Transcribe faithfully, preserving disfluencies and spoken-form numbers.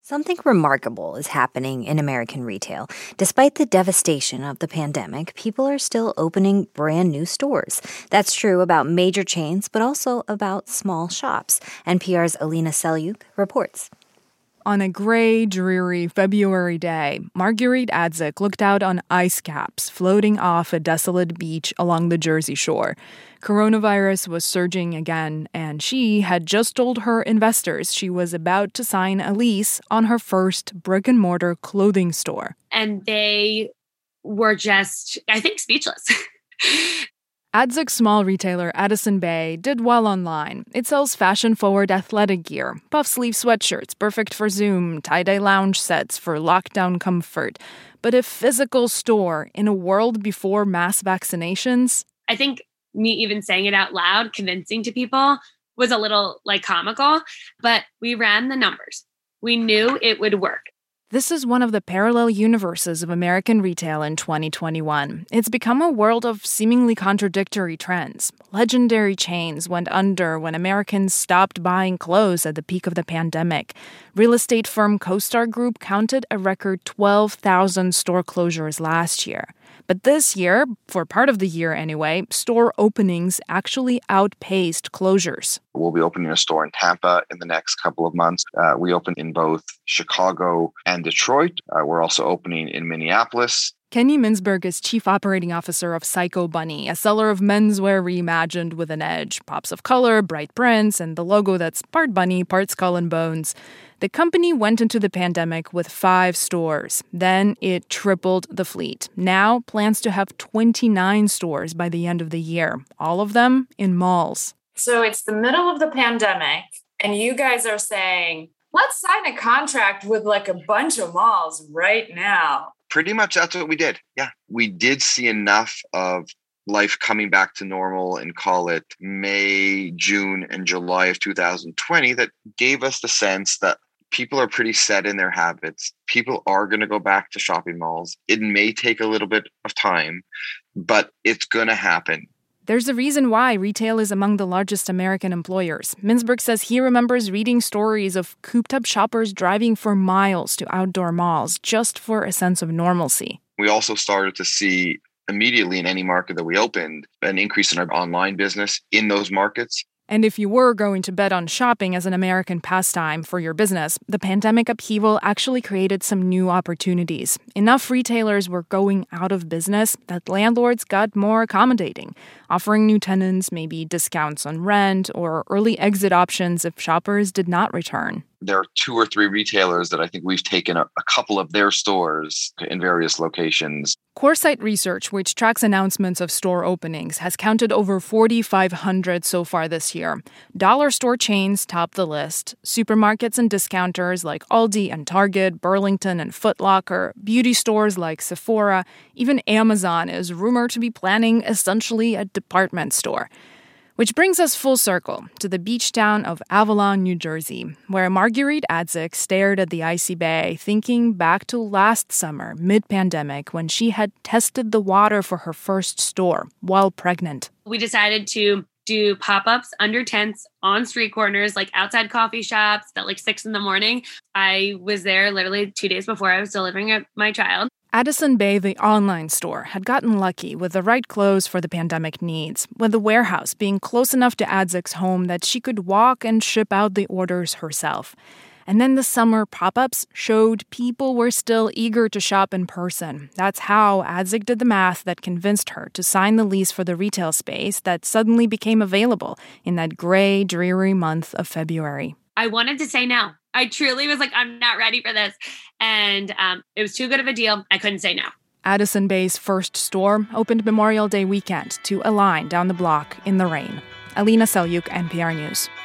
Something remarkable is happening in American retail. Despite the devastation of the pandemic, people are still opening brand new stores. That's true about major chains, but also about small shops. N P R's Alina Selyukh reports. On a gray, dreary February day, Marguerite Adzik looked out on ice caps floating off a desolate beach along the Jersey Shore. Coronavirus was surging again, and she had just told her investors she was about to sign a lease on her first brick-and-mortar clothing store. And they were just, I think, speechless. Adzik's small retailer, Addison Bay, did well online. It sells fashion-forward athletic gear, puff-sleeve sweatshirts perfect for Zoom, tie-dye lounge sets for lockdown comfort. But a physical store in a world before mass vaccinations? I think me even saying it out loud, convincing to people, was a little, like, comical. But we ran the numbers. We knew it would work. This is one of the parallel universes of American retail in twenty twenty-one. It's become a world of seemingly contradictory trends. Legendary chains went under when Americans stopped buying clothes at the peak of the pandemic. Real estate firm CoStar Group counted a record twelve thousand store closures last year. But this year, for part of the year anyway, store openings actually outpaced closures. We'll be opening a store in Tampa in the next couple of months. Uh, we opened in both Chicago and Detroit. Uh, we're also opening in Minneapolis. Kenny Mintzberg is chief operating officer of Psycho Bunny, a seller of menswear reimagined with an edge. Pops of color, bright prints, and the logo that's part bunny, part skull and bones. The company went into the pandemic with five stores. Then it tripled the fleet. Now plans to have twenty-nine stores by the end of the year, all of them in malls. So it's the middle of the pandemic, and you guys are saying, let's sign a contract with like a bunch of malls right now. Pretty much that's what we did. Yeah, we did see enough of life coming back to normal and call it May, June, and July of two thousand twenty that gave us the sense that people are pretty set in their habits. People are going to go back to shopping malls. It may take a little bit of time, but it's going to happen. There's a reason why retail is among the largest American employers. Mintzberg says he remembers reading stories of cooped-up shoppers driving for miles to outdoor malls just for a sense of normalcy. We also started to see immediately in any market that we opened an increase in our online business in those markets. And if you were going to bet on shopping as an American pastime for your business, the pandemic upheaval actually created some new opportunities. Enough retailers were going out of business that landlords got more accommodating, offering new tenants maybe discounts on rent or early exit options if shoppers did not return. There are two or three retailers that I think we've taken a, a couple of their stores in various locations. CoreSite Research, which tracks announcements of store openings, has counted over forty-five hundred so far this year. Dollar store chains top the list. Supermarkets and discounters like Aldi and Target, Burlington and Foot Locker, beauty stores like Sephora, even Amazon is rumored to be planning essentially a department store. Which brings us full circle to the beach town of Avalon, New Jersey, where Marguerite Adzik stared at the icy bay, thinking back to last summer, mid-pandemic, when she had tested the water for her first store while pregnant. We decided to do pop-ups under tents on street corners, like outside coffee shops at like six in the morning. I was there literally two days before I was delivering my child. Addison Bay, the online store, had gotten lucky with the right clothes for the pandemic needs, with the warehouse being close enough to Adzik's home that she could walk and ship out the orders herself. And then the summer pop-ups showed people were still eager to shop in person. That's how Adzik did the math that convinced her to sign the lease for the retail space that suddenly became available in that gray, dreary month of February. I wanted to say no. I truly was like, I'm not ready for this. And um, it was too good of a deal. I couldn't say no. Addison Bay's first store opened Memorial Day weekend to a line down the block in the rain. Alina Selyukh, N P R News.